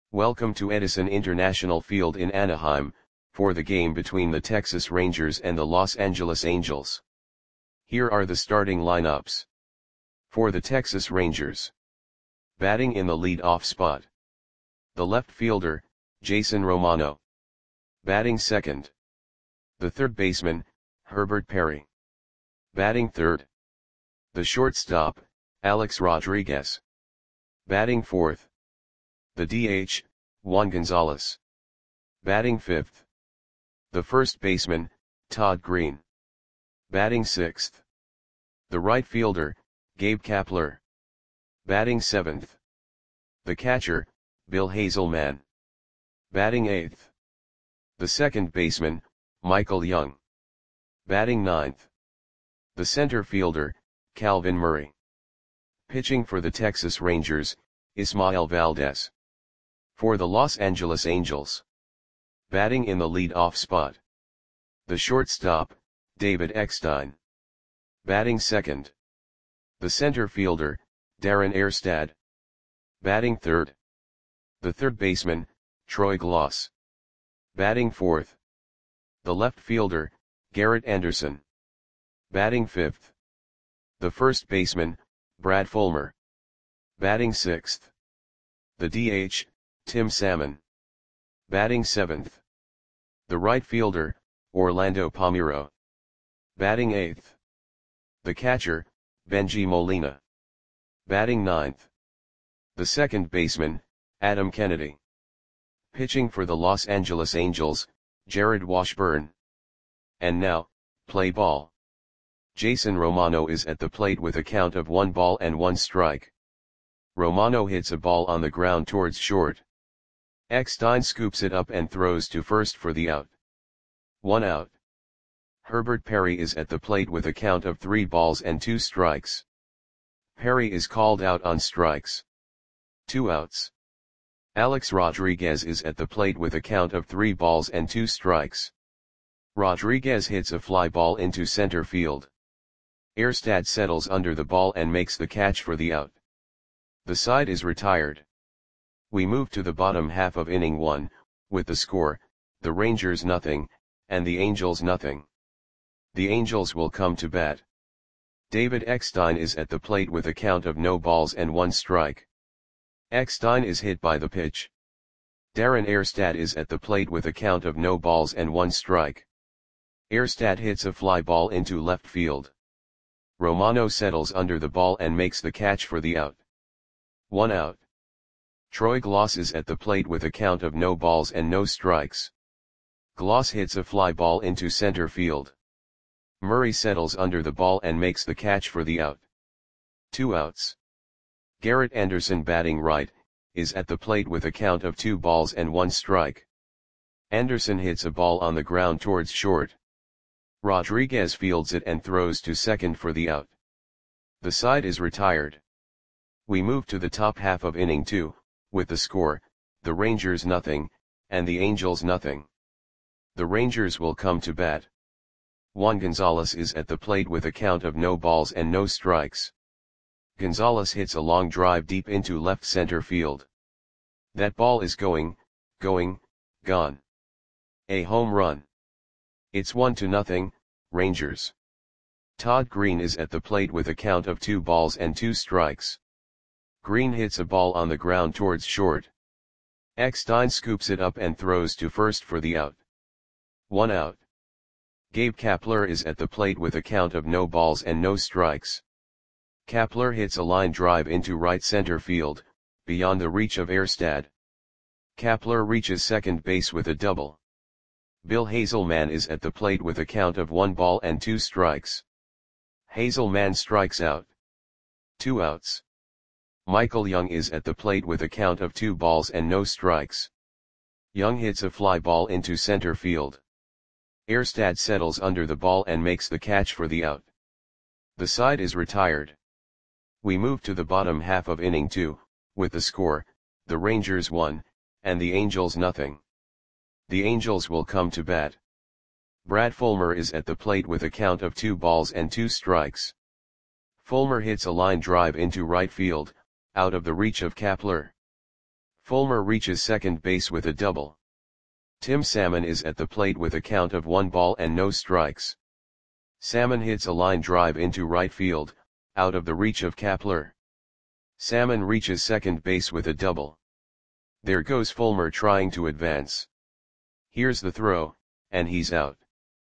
Welcome to Edison International Field in Anaheim, for the game between the Texas Rangers and the Los Angeles Angels. Here are the starting lineups. For the Texas Rangers. Batting in the lead-off spot. The left fielder, Jason Romano. Batting second. The third baseman, Herbert Perry. Batting third. The shortstop, Alex Rodriguez. Batting fourth. The DH, Juan Gonzalez. Batting fifth. The first baseman, Todd Green. Batting sixth. The right fielder, Gabe Kapler. Batting seventh. The catcher, Bill Hazelman. Batting eighth. The second baseman, Michael Young. Batting ninth. The center fielder, Calvin Murray. Pitching for the Texas Rangers, Ismael Valdez. For the Los Angeles Angels. Batting in the lead-off spot. The shortstop, David Eckstein. Batting second. The center fielder, Darren Erstad. Batting third. The third baseman, Troy Glaus. Batting fourth. The left fielder, Garrett Anderson. Batting fifth. The first baseman, Brad Fulmer. Batting sixth. The DH, Tim Salmon. Batting seventh. The right fielder, Orlando Palmeiro. Batting eighth. The catcher, Benji Molina. Batting ninth. The second baseman, Adam Kennedy. Pitching for the Los Angeles Angels, Jared Washburn. And now, play ball. Jason Romano is at the plate with a count of 1 ball and 1 strike. Romano hits a ball on the ground towards short. Eckstein scoops it up and throws to first for the out. 1 out. Herbert Perry is at the plate with a count of 3 balls and 2 strikes. Perry is called out on strikes. 2 outs. Alex Rodriguez is at the plate with a count of 3 balls and 2 strikes. Rodriguez hits a fly ball into center field. Erstad settles under the ball and makes the catch for the out. The side is retired. We move to the bottom half of inning 1, with the score, the Rangers nothing, and the Angels nothing. The Angels will come to bat. David Eckstein is at the plate with a count of no balls and 1 strike. Eckstein is hit by the pitch. Darren Erstad is at the plate with a count of no balls and 1 strike. Erstad hits a fly ball into left field. Romano settles under the ball and makes the catch for the out. 1 out. Troy Glaus is at the plate with a count of no balls and no strikes. Glaus hits a fly ball into center field. Murray settles under the ball and makes the catch for the out. 2 outs. Garrett Anderson, batting right, is at the plate with a count of 2 balls and 1 strike. Anderson hits a ball on the ground towards short. Rodriguez fields it and throws to second for the out. The side is retired. We move to the top half of inning 2, with the score, the Rangers nothing, and the Angels nothing. The Rangers will come to bat. Juan Gonzalez is at the plate with a count of no balls and no strikes. Gonzalez hits a long drive deep into left center field. That ball is gone. A home run. It's 1-0, Rangers. Todd Green is at the plate with a count of 2 balls and 2 strikes. Green hits a ball on the ground towards short. Eckstein scoops it up and throws to first for the out. 1 out. Gabe Kapler is at the plate with a count of no balls and no strikes. Kapler hits a line drive into right center field, beyond the reach of Erstad. Kapler reaches second base with a double. Bill Hazelman is at the plate with a count of 1 ball and 2 strikes. Hazelman strikes out. 2 outs. Michael Young is at the plate with a count of 2 balls and no strikes. Young hits a fly ball into center field. Erstad settles under the ball and makes the catch for the out. The side is retired. We move to the bottom half of inning 2, with the score, the Rangers 1, and the Angels nothing. The Angels will come to bat. Brad Fulmer is at the plate with a count of 2 balls and 2 strikes. Fulmer hits a line drive into right field, out of the reach of Kapler. Fulmer reaches second base with a double. Tim Salmon is at the plate with a count of 1 ball and no strikes. Salmon hits a line drive into right field, out of the reach of Kapler. Salmon reaches second base with a double. There goes Fulmer trying to advance. Here's the throw, and he's out.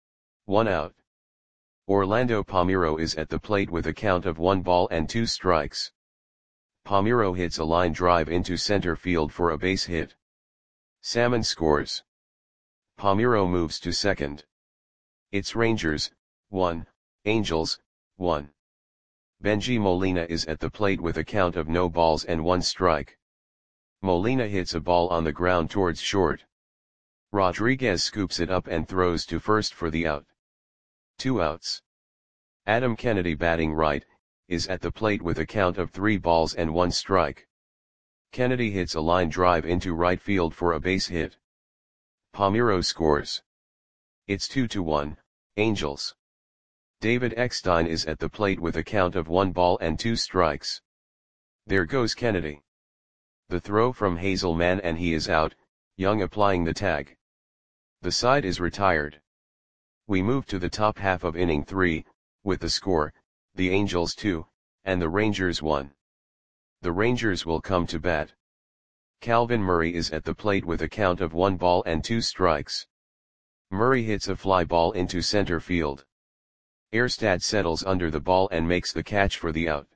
1 out. Orlando Palmeiro is at the plate with a count of 1 ball and 2 strikes. Palmeiro hits a line drive into center field for a base hit. Salmon scores. Palmeiro moves to second. It's Rangers, 1, Angels, 1. Bengie Molina is at the plate with a count of no balls and 1 strike. Molina hits a ball on the ground towards short. Rodriguez scoops it up and throws to first for the out. 2 outs. Adam Kennedy, batting right, is at the plate with a count of 3 balls and 1 strike. Kennedy hits a line drive into right field for a base hit. Palmeiro scores. It's 2-1, Angels. David Eckstein is at the plate with a count of 1 ball and 2 strikes. There goes Kennedy. The throw from Hazelman and he is out, Young applying the tag. The side is retired. We move to the top half of inning 3, with the score, the Angels 2, and the Rangers 1. The Rangers will come to bat. Calvin Murray is at the plate with a count of 1 ball and 2 strikes. Murray hits a fly ball into center field. Erstad settles under the ball and makes the catch for the out.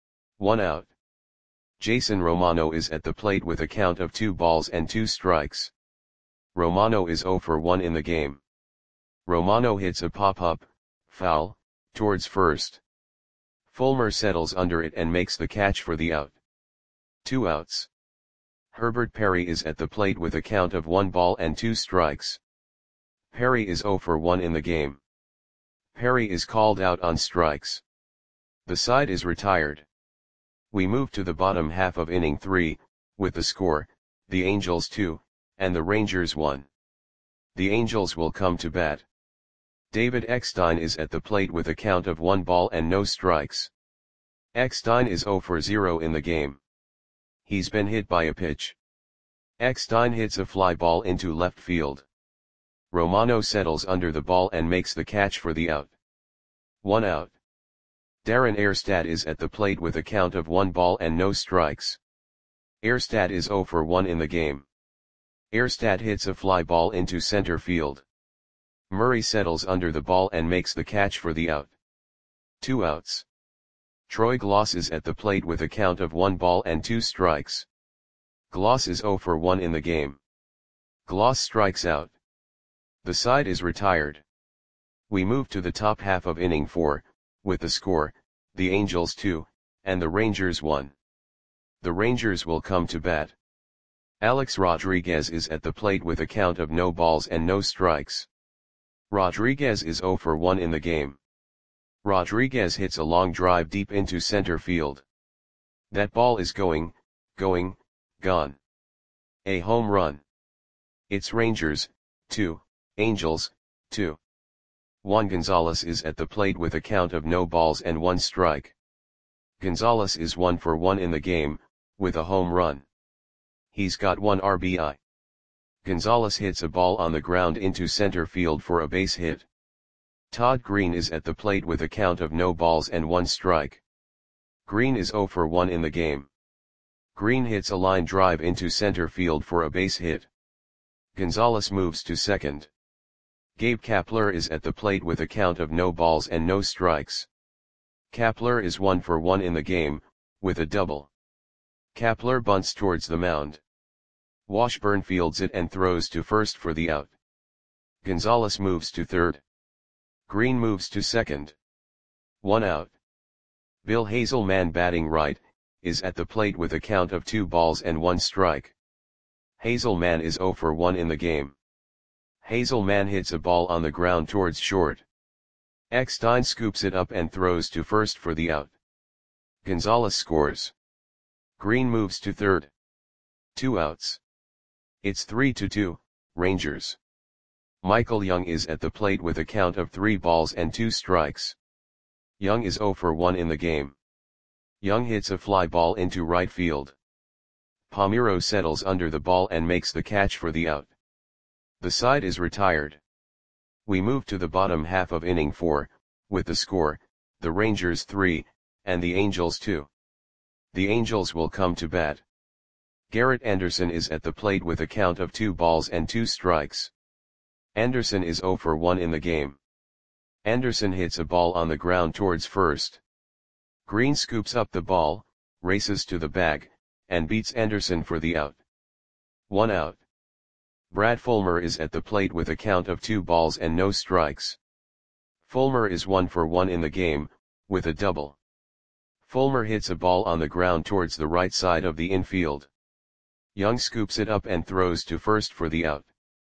1 out. Jason Romano is at the plate with a count of 2 balls and 2 strikes. Romano is 0 for 1 in the game. Romano hits a pop-up, foul, towards first. Fulmer settles under it and makes the catch for the out. 2 outs. Herbert Perry is at the plate with a count of 1 ball and 2 strikes. Perry is 0 for 1 in the game. Perry is called out on strikes. The side is retired. We move to the bottom half of inning 3, with the score, the Angels 2, and the Rangers 1. The Angels will come to bat. David Eckstein is at the plate with a count of 1 ball and no strikes. Eckstein is 0 for 0 in the game. He's been hit by a pitch. Eckstein hits a fly ball into left field. Romano settles under the ball and makes the catch for the out. 1 out. Darren Erstad is at the plate with a count of 1 ball and no strikes. Erstad is 0 for 1 in the game. Erstad hits a fly ball into center field. Murray settles under the ball and makes the catch for the out. 2 outs. Troy Gloss is at the plate with a count of 1 ball and 2 strikes. Gloss is 0 for 1 in the game. Gloss strikes out. The side is retired. We move to the top half of inning 4, with the score, the Angels 2, and the Rangers 1. The Rangers will come to bat. Alex Rodriguez is at the plate with a count of no balls and no strikes. Rodriguez is 0 for 1 in the game. Rodriguez hits a long drive deep into center field. That ball is gone. A home run. It's Rangers, 2, Angels, 2. Juan Gonzalez is at the plate with a count of no balls and 1 strike. Gonzalez is 1 for 1 in the game, with a home run. He's got 1 RBI. Gonzalez hits a ball on the ground into center field for a base hit. Todd Green is at the plate with a count of no balls and 1 strike. Green is 0 for 1 in the game. Green hits a line drive into center field for a base hit. Gonzalez moves to second. Gabe Kapler is at the plate with a count of no balls and no strikes. Kapler is 1 for 1 in the game, with a double. Kapler bunts towards the mound. Washburn fields it and throws to first for the out. Gonzalez moves to third. Green moves to second. 1 out. Bill Hazelman, batting right, is at the plate with a count of 2 balls and 1 strike. Hazelman is 0 for 1 in the game. Hazelman hits a ball on the ground towards short. Eckstein scoops it up and throws to first for the out. Gonzalez scores. Green moves to third. 2 outs. It's 3-2, Rangers. Michael Young is at the plate with a count of 3 balls and 2 strikes. Young is 0 for 1 in the game. Young hits a fly ball into right field. Palmiro settles under the ball and makes the catch for the out. The side is retired. We move to the bottom half of inning 4, with the score, the Rangers 3, and the Angels 2. The Angels will come to bat. Garrett Anderson is at the plate with a count of 2 balls and 2 strikes. Anderson is 0 for 1 in the game. Anderson hits a ball on the ground towards first. Green scoops up the ball, races to the bag, and beats Anderson for the out. 1 out. Brad Fulmer is at the plate with a count of 2 balls and no strikes. Fulmer is 1 for 1 in the game, with a double. Fulmer hits a ball on the ground towards the right side of the infield. Young scoops it up and throws to first for the out.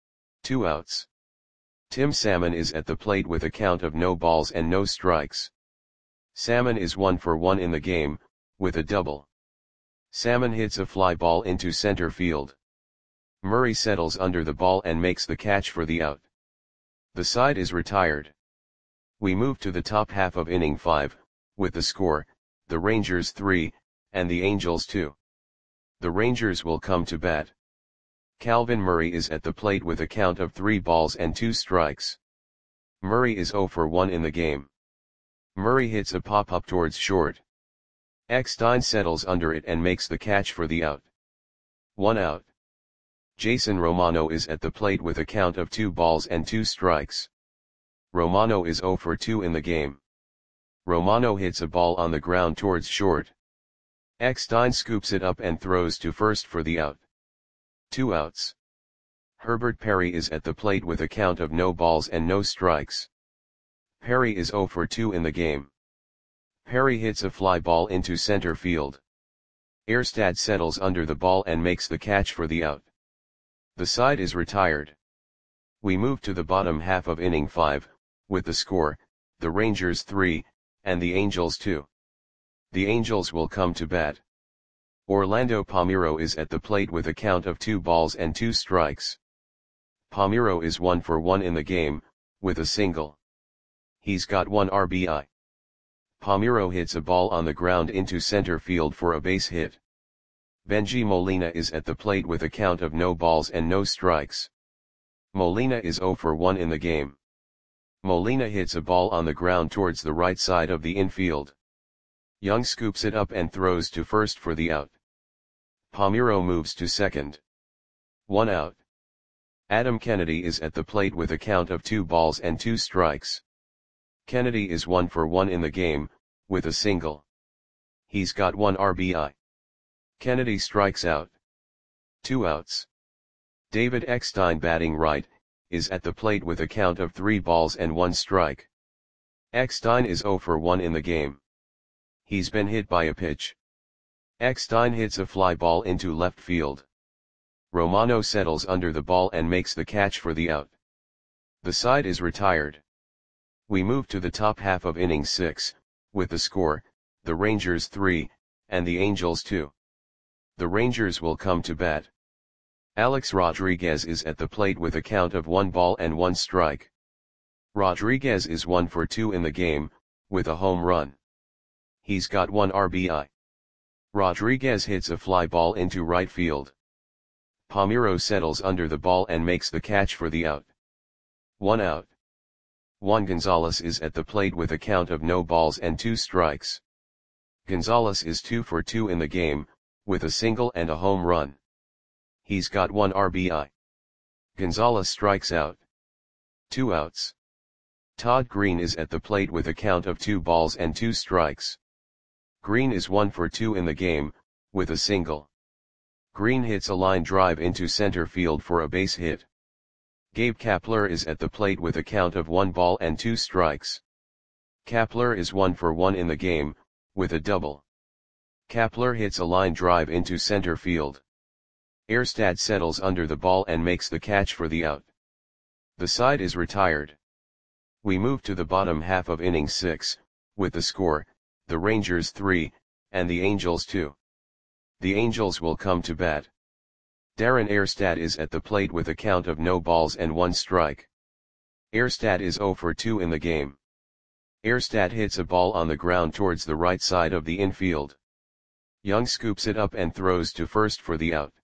2 outs. Tim Salmon is at the plate with a count of no balls and no strikes. Salmon is 1 for 1 in the game, with a double. Salmon hits a fly ball into center field. Murray settles under the ball and makes the catch for the out. The side is retired. We move to the top half of inning 5, with the score, the Rangers 3, and the Angels 2. The Rangers will come to bat. Calvin Murray is at the plate with a count of 3 balls and 2 strikes. Murray is 0 for 1 in the game. Murray hits a pop-up towards short. Eckstein settles under it and makes the catch for the out. 1 out. Jason Romano is at the plate with a count of 2 balls and 2 strikes. Romano is 0 for 2 in the game. Romano hits a ball on the ground towards short. Eckstein scoops it up and throws to first for the out. 2 outs. Herbert Perry is at the plate with a count of no balls and no strikes. Perry is 0 for 2 in the game. Perry hits a fly ball into center field. Erstad settles under the ball and makes the catch for the out. The side is retired. We move to the bottom half of inning 5, with the score, the Rangers 3, and the Angels 2. The Angels will come to bat. Orlando Palmiro is at the plate with a count of 2 balls and 2 strikes. Palmiro is 1 for 1 in the game, with a single. He's got 1 RBI. Palmiro hits a ball on the ground into center field for a base hit. Benji Molina is at the plate with a count of no balls and no strikes. Molina is 0 for 1 in the game. Molina hits a ball on the ground towards the right side of the infield. Young scoops it up and throws to first for the out. Palmiro moves to second. 1 out. Adam Kennedy is at the plate with a count of 2 balls and 2 strikes. Kennedy is 1 for 1 in the game, with a single. He's got 1 RBI. Kennedy strikes out. 2 outs. David Eckstein, batting right, is at the plate with a count of 3 balls and 1 strike. Eckstein is 0 for 1 in the game. He's been hit by a pitch. Eckstein hits a fly ball into left field. Romano settles under the ball and makes the catch for the out. The side is retired. We move to the top half of inning 6, with the score, the Rangers 3, and the Angels 2. The Rangers will come to bat. Alex Rodriguez is at the plate with a count of 1 ball and 1 strike. Rodriguez is 1 for 2 in the game, with a home run. He's got 1 RBI. Rodriguez hits a fly ball into right field. Palmiro settles under the ball and makes the catch for the out. 1 out. Juan Gonzalez is at the plate with a count of no balls and 2 strikes. Gonzalez is 2 for 2 in the game, with a single and a home run. He's got 1 RBI. Gonzalez strikes out. 2 outs. Todd Green is at the plate with a count of 2 balls and 2 strikes. Green is 1 for 2 in the game, with a single. Green hits a line drive into center field for a base hit. Gabe Kapler is at the plate with a count of 1 ball and 2 strikes. Kapler is 1 for 1 in the game, with a double. Kapler hits a line drive into center field. Erstad settles under the ball and makes the catch for the out. The side is retired. We move to the bottom half of inning 6, with the score, the Rangers 3, and the Angels 2. The Angels will come to bat. Darren Erstad is at the plate with a count of no balls and 1 strike. Erstad is 0 for 2 in the game. Erstad hits a ball on the ground towards the right side of the infield. Young scoops it up and throws to first for the out.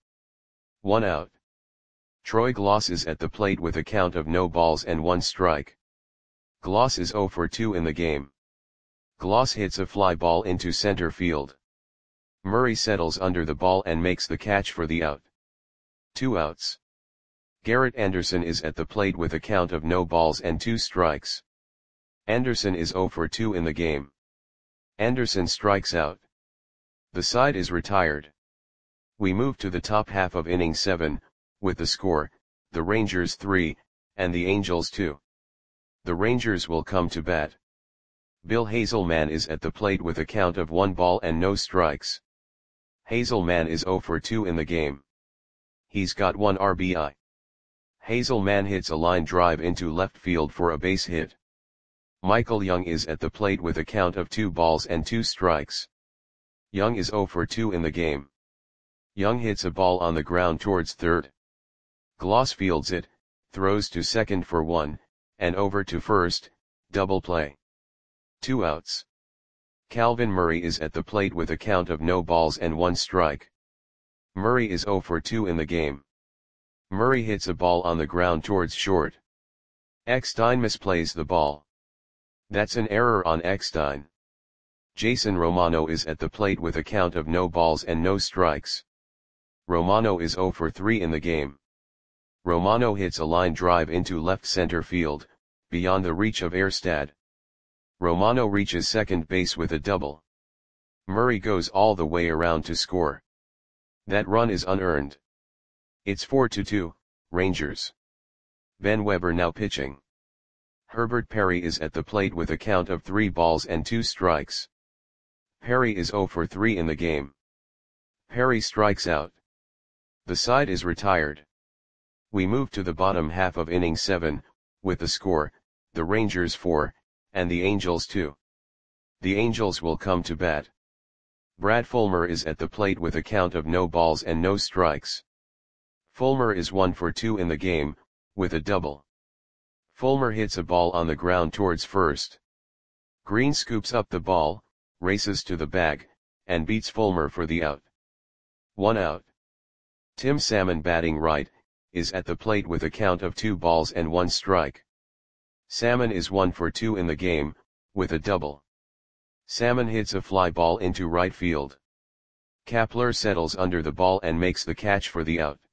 1 out. Troy Gloss is at the plate with a count of no balls and 1 strike. Gloss is 0 for 2 in the game. Gloss hits a fly ball into center field. Murray settles under the ball and makes the catch for the out. 2 outs. Garrett Anderson is at the plate with a count of no balls and 2 strikes. Anderson is 0 for 2 in the game. Anderson strikes out. The side is retired. We move to the top half of inning 7, with the score, the Rangers 3, and the Angels 2. The Rangers will come to bat. Bill Hazelman is at the plate with a count of 1 ball and no strikes. Hazelman is 0 for 2 in the game. He's got 1 RBI. Hazelman hits a line drive into left field for a base hit. Michael Young is at the plate with a count of 2 balls and 2 strikes. Young is 0 for 2 in the game. Young hits a ball on the ground towards third. Gloss fields it, throws to second for 1, and over to first, double play. 2 outs. Calvin Murray is at the plate with a count of no balls and 1 strike. Murray is 0 for 2 in the game. Murray hits a ball on the ground towards short. Eckstein misplays the ball. That's an error on Eckstein. Jason Romano is at the plate with a count of no balls and no strikes. Romano is 0 for 3 in the game. Romano hits a line drive into left center field, beyond the reach of Erstad. Romano reaches second base with a double. Murray goes all the way around to score. That run is unearned. It's 4-2, Rangers. Ben Weber now pitching. Herbert Perry is at the plate with a count of 3 balls and 2 strikes. Perry is 0 for 3 in the game. Perry strikes out. The side is retired. We move to the bottom half of inning 7, with the score, the Rangers 4, and the Angels 2. The Angels will come to bat. Brad Fulmer is at the plate with a count of no balls and no strikes. Fulmer is 1 for 2 in the game, with a double. Fulmer hits a ball on the ground towards first. Green scoops up the ball, races to the bag, and beats Fulmer for the out. 1 out. Tim Salmon, batting right, is at the plate with a count of 2 balls and 1 strike. Salmon is 1 for 2 in the game, with a double. Salmon hits a fly ball into right field. Kapler settles under the ball and makes the catch for the out.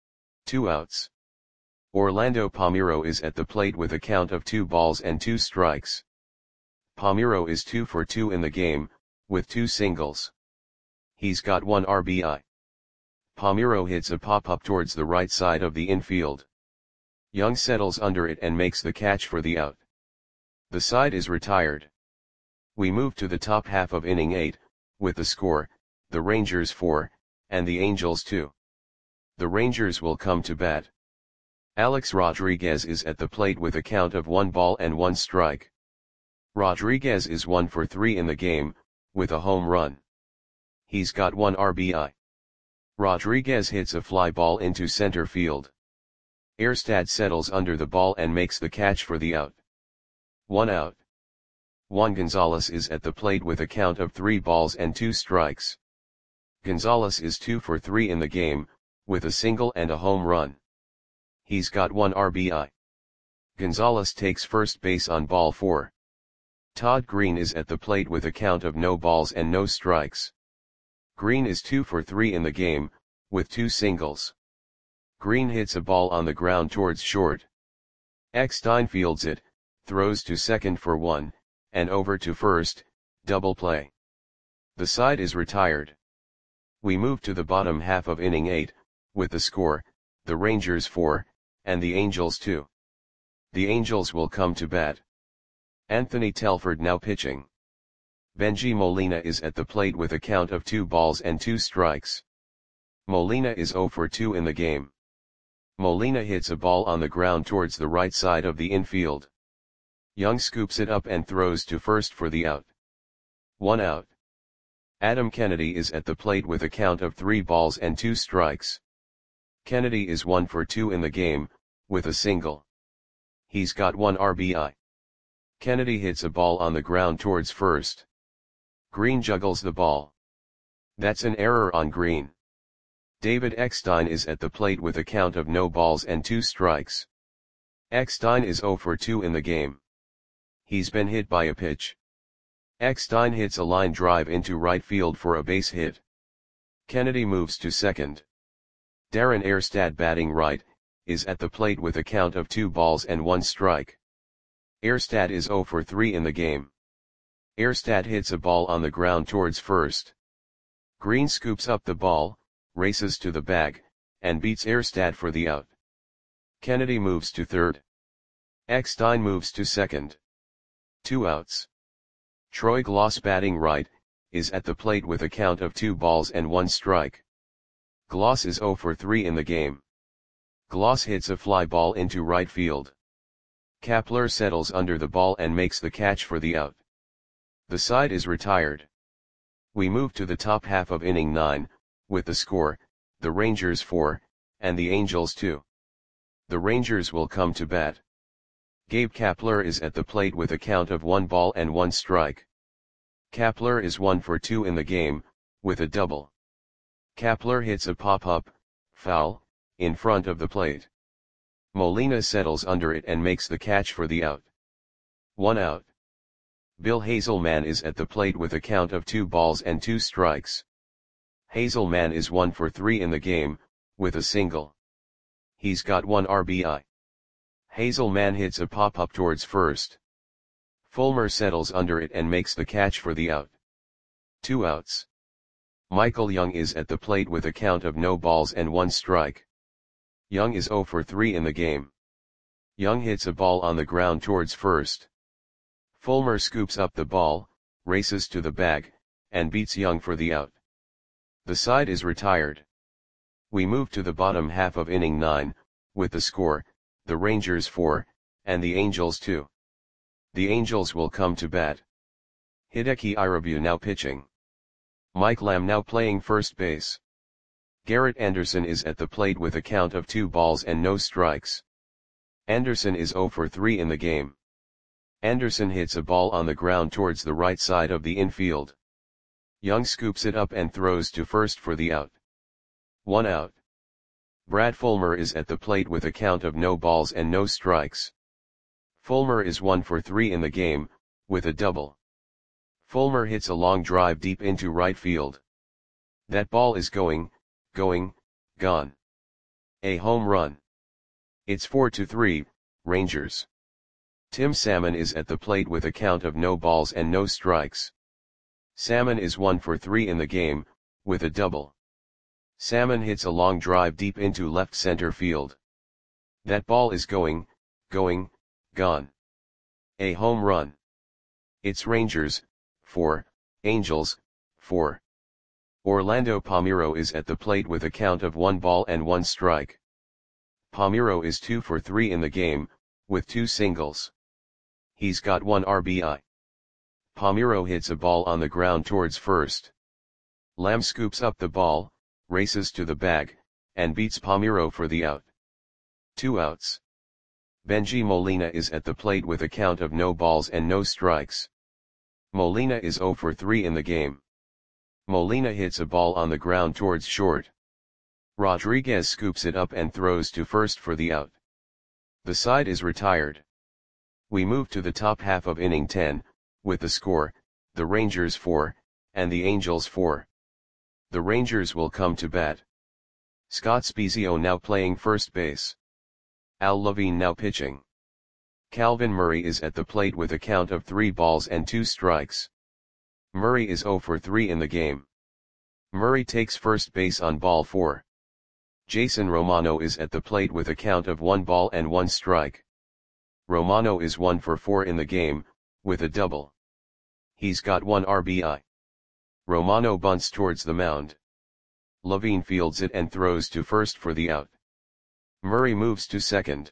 2 outs. Orlando Palmeiro is at the plate with a count of 2 balls and 2 strikes. Palmeiro is 2 for 2 in the game, with 2 singles. He's got 1 RBI. Palmeiro hits a pop-up towards the right side of the infield. Young settles under it and makes the catch for the out. The side is retired. We move to the top half of inning 8, with the score, the Rangers 4, and the Angels 2. The Rangers will come to bat. Alex Rodriguez is at the plate with a count of 1 ball and 1 strike. Rodriguez is 1 for 3 in the game, with a home run. He's got 1 RBI. Rodriguez hits a fly ball into center field. Erstad settles under the ball and makes the catch for the out. 1 out. Juan Gonzalez is at the plate with a count of 3 balls and 2 strikes. Gonzalez is 2 for 3 in the game, with a single and a home run. He's got 1 RBI. Gonzalez takes first base on ball 4. Todd Green is at the plate with a count of no balls and no strikes. Green is 2 for 3 in the game, with 2 singles. Green hits a ball on the ground towards short. Eckstein fields it, throws to second for 1, and over to first, double play. The side is retired. We move to the bottom half of inning 8, with the score, the Rangers 4, and the Angels 2. The Angels will come to bat. Anthony Telford now pitching. Benji Molina is at the plate with a count of 2 balls and 2 strikes. Molina is 0 for 2 in the game. Molina hits a ball on the ground towards the right side of the infield. Young scoops it up and throws to first for the out. 1 out. Adam Kennedy is at the plate with a count of 3 balls and 2 strikes. Kennedy is 1 for 2 in the game, with a single. He's got 1 RBI. Kennedy hits a ball on the ground towards first. Green juggles the ball. That's an error on green. David Eckstein is at the plate with a count of no balls and 2 strikes. Eckstein is 0 for 2 in the game. He's been hit by a pitch. Eckstein hits a line drive into right field for a base hit. Kennedy moves to second. Darren Erstad, batting right, is at the plate with a count of 2 balls and 1 strike. Erstad is 0 for 3 in the game. Erstad hits a ball on the ground towards first. Green scoops up the ball, races to the bag, and beats Erstad for the out. Kennedy moves to third. Eckstein moves to second. 2 outs. Troy Gloss, batting right, is at the plate with a count of 2 balls and 1 strike. Gloss is 0 for 3 in the game. Gloss hits a fly ball into right field. Kapler settles under the ball and makes the catch for the out. The side is retired. We move to the top half of inning 9, with the score, the Rangers 4, and the Angels 2. The Rangers will come to bat. Gabe Kapler is at the plate with a count of 1 ball and 1 strike. Kapler is 1 for 2 in the game, with a double. Kapler hits a pop-up, foul, in front of the plate. Molina settles under it and makes the catch for the out. 1 out. Bill Hazelman is at the plate with a count of 2 balls and 2 strikes. Hazelman is 1 for 3 in the game, with a single. He's got 1 RBI. Hazelman hits a pop-up towards first. Fulmer settles under it and makes the catch for the out. 2 outs. Michael Young is at the plate with a count of no balls and 1 strike. Young is 0 for 3 in the game. Young hits a ball on the ground towards first. Fulmer scoops up the ball, races to the bag, and beats Young for the out. The side is retired. We move to the bottom half of inning 9, with the score, the Rangers 4, and the Angels 2. The Angels will come to bat. Hideki Irabu now pitching. Mike Lamb now playing first base. Garrett Anderson is at the plate with a count of 2 balls and no strikes. Anderson is 0 for 3 in the game. Anderson hits a ball on the ground towards the right side of the infield. Young scoops it up and throws to first for the out. 1 out. Brad Fulmer is at the plate with a count of no balls and no strikes. Fulmer is 1 for 3 in the game, with a double. Fulmer hits a long drive deep into right field. That ball is going, gone. A home run. It's 4-3, Rangers. Tim Salmon is at the plate with a count of no balls and no strikes. Salmon is 1 for 3 in the game, with a double. Salmon hits a long drive deep into left center field. That ball is going, gone. A home run. It's Rangers, 4, Angels, 4. Orlando Palmeiro is at the plate with a count of 1 ball and 1 strike. Palmeiro is 2 for 3 in the game, with 2 singles. He's got 1 RBI. Palmeiro hits a ball on the ground towards first. Lamb scoops up the ball, races to the bag, and beats Palmeiro for the out. 2 outs. Benji Molina is at the plate with a count of no balls and no strikes. Molina is 0 for 3 in the game. Molina hits a ball on the ground towards short. Rodriguez scoops it up and throws to first for the out. The side is retired. We move to the top half of inning 10, with the score, the Rangers 4, and the Angels 4. The Rangers will come to bat. Scott Spiezio now playing first base. Al Levine now pitching. Calvin Murray is at the plate with a count of 3 balls and 2 strikes. Murray is 0 for 3 in the game. Murray takes first base on ball 4. Jason Romano is at the plate with a count of 1 ball and 1 strike. Romano is 1 for 4 in the game, with a double. He's got 1 RBI. Romano bunts towards the mound. Levine fields it and throws to first for the out. Murray moves to second.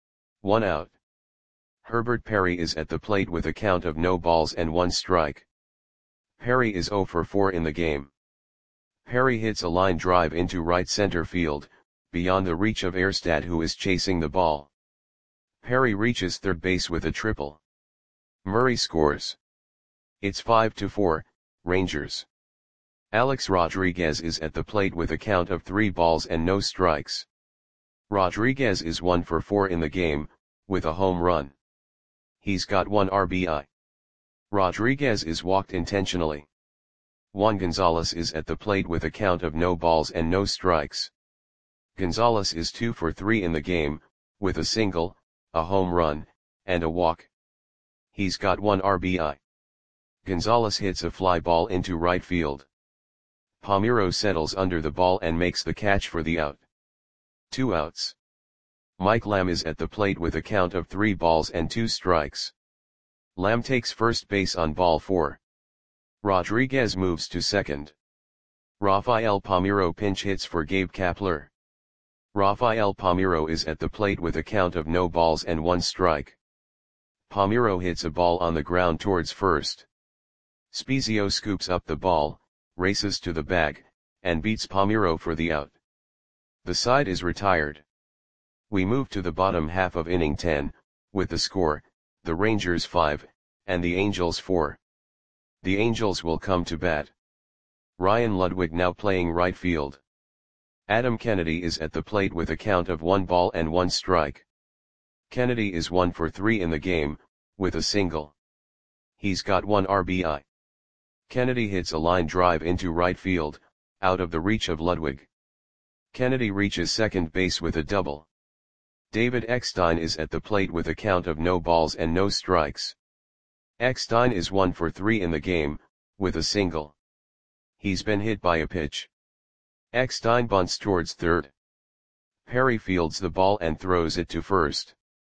1 out. Herbert Perry is at the plate with a count of no balls and 1 strike. Perry is 0 for 4 in the game. Perry hits a line drive into right center field, beyond the reach of Erstad, who is chasing the ball. Perry reaches third base with a triple. Murray scores. It's 5-4, Rangers. Alex Rodriguez is at the plate with a count of 3 balls and no strikes. Rodriguez is 1 for 4 in the game, with a home run. He's got 1 RBI. Rodriguez is walked intentionally. Juan Gonzalez is at the plate with a count of no balls and no strikes. Gonzalez is 2 for 3 in the game, with a single, a home run, and a walk. He's got 1 RBI. Gonzalez hits a fly ball into right field. Palmeiro settles under the ball and makes the catch for the out. 2 outs. Mike Lamb is at the plate with a count of 3 balls and 2 strikes. Lamb takes first base on ball 4. Rodriguez moves to second. Rafael Palmeiro pinch hits for Gabe Kapler. Rafael Palmeiro is at the plate with a count of no balls and 1 strike. Palmeiro hits a ball on the ground towards first. Spezio scoops up the ball, races to the bag, and beats Palmeiro for the out. The side is retired. We move to the bottom half of inning 10, with the score, the Rangers 5, and the Angels 4. The Angels will come to bat. Ryan Ludwig now playing right field. Adam Kennedy is at the plate with a count of 1 ball and 1 strike. Kennedy is 1 for 3 in the game, with a single. He's got 1 RBI. Kennedy hits a line drive into right field, out of the reach of Ludwig. Kennedy reaches second base with a double. David Eckstein is at the plate with a count of no balls and no strikes. Eckstein is 1 for 3 in the game, with a single. He's been hit by a pitch. Eckstein bunts towards third. Perry fields the ball and throws it to first.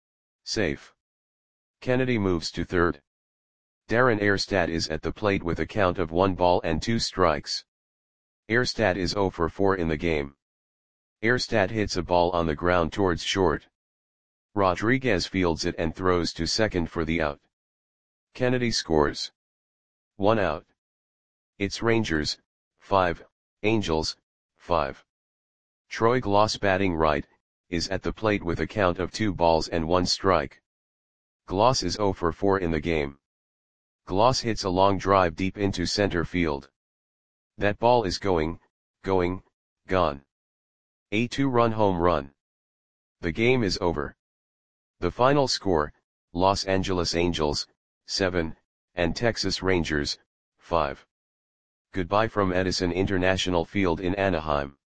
Safe. Kennedy moves to third. Darren Erstad is at the plate with a count of 1 ball and 2 strikes. Erstad is 0 for 4 in the game. Erstad hits a ball on the ground towards short. Rodriguez fields it and throws to second for the out. Kennedy scores. 1 out. It's Rangers, 5, Angels, 5. Troy Gloss batting right, is at the plate with a count of 2 balls and 1 strike. Gloss is 0 for 4 in the game. Gloss hits a long drive deep into center field. That ball is going, gone. A 2-run home run. The game is over. The final score, Los Angeles Angels, 7, and Texas Rangers, 5. Goodbye from Edison International Field in Anaheim.